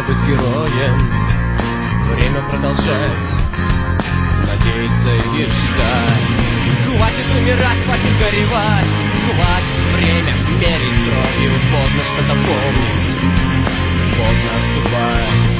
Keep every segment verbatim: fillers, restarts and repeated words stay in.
рано быть героем, время продолжать надеяться и ждать. Хватит умирать, хватит горевать, хватит время мерить кровью. Поздно что-то помнить, поздно отступать.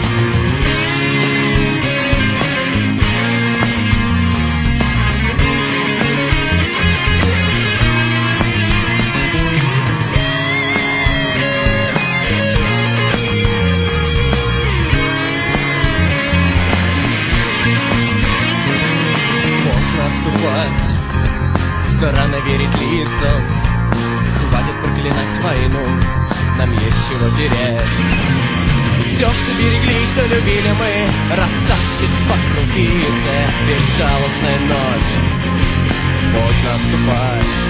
Рано верить лицам, хватит проклинать войну, нам есть чего терять. Все, что берегли, что любили мы, растащит по крупице. Безжалостная ночь, поздно отступать.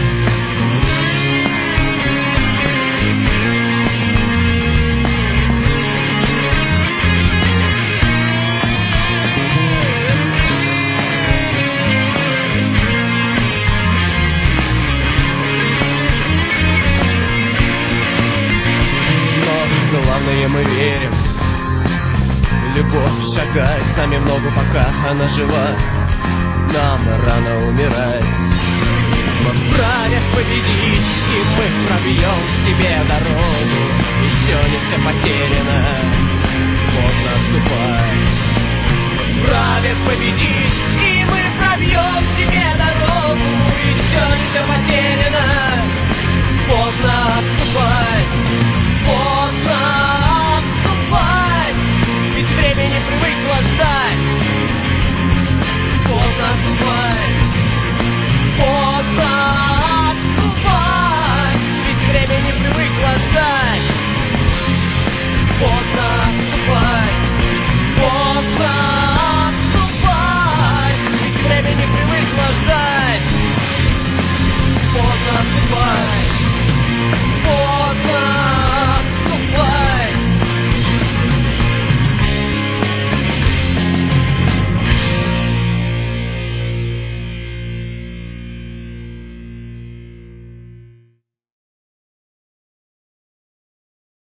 Главное, мы верим, любовь шагает с нами в ногу, пока она жива. Нам рано умирать, мы вправе победить, и мы пробьем себе дорогу. Еще не все потеряно, поздно отступать. Мы вправе победить, и мы